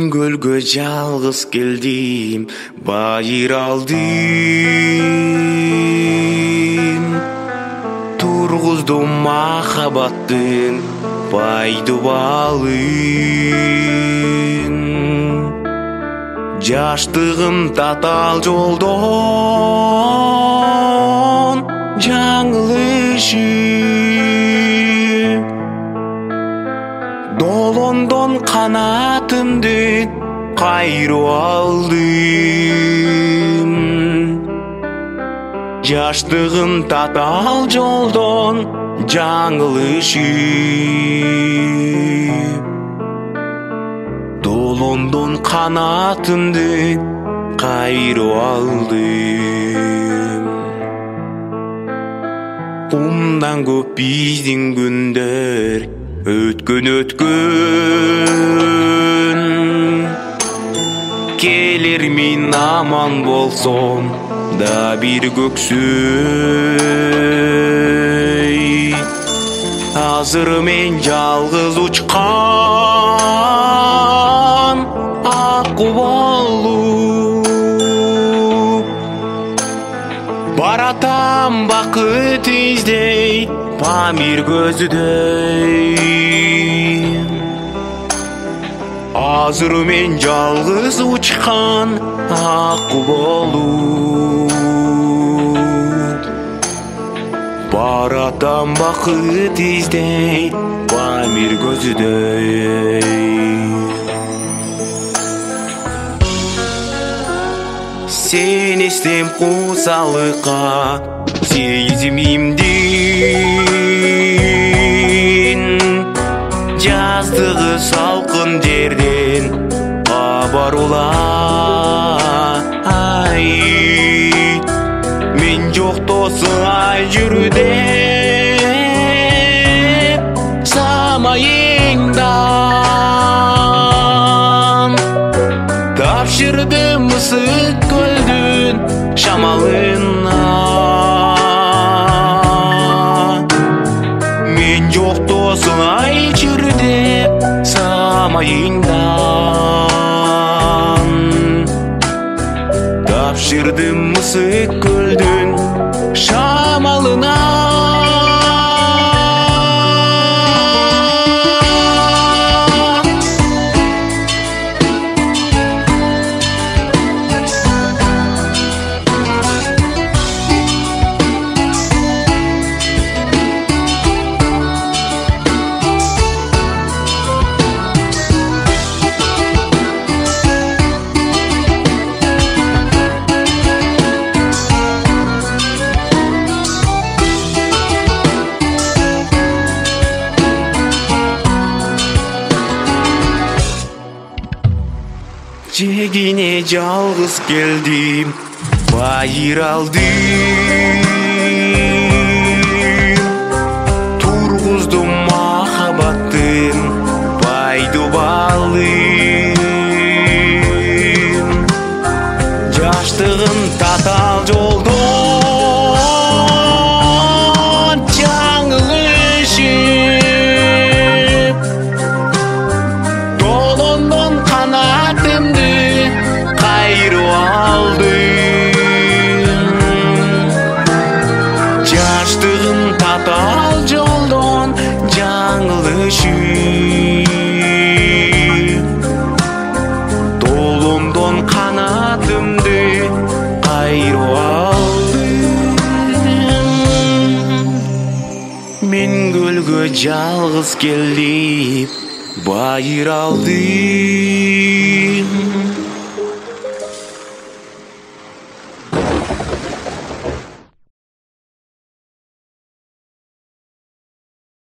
Gölge жалгыз келдим, байыр алдым. Тургуздум махабаттын пайду балын. Жаштыгым татал жолдон жаңылышып, долондон канатымды кайрып алдым. Жаштыгым татал жолдон жаңылышып, долондон канатымды кайрып алдым. Умдан көп биздин күндөр өткөн келер мен аман болсом да бир көксөй. Азыр мен жалгыз учкан акку болуп, баратам бакыт издей Памир көзүдөй. Азыр мен жалгыз учкан акку болуп, баратам бакыт издей Памир көзүдөй. Сен эстем кусалыкка сезимимдин, жаздыгы салкын жерден кабар улай. Мен жоктосуңай жүрүп самайыңдан, тапшырдым ысык көлдүн шамалына. Мен жоктосуңай жүрүп самайыңдан, тапшырдым ысык көлдүн шамалына. Жегине жалгыз келдим, байыр алдым. Тургуздум махабаттын пайду балын. Жаштыгым татал жолдон жаңылышып, долондон канатымды кайрып алдым. Жаштыгым татал жолдон жаңылышып, долондон канатымды кайрып алдым. Мен көлгө жалгыз келип байыр алдым.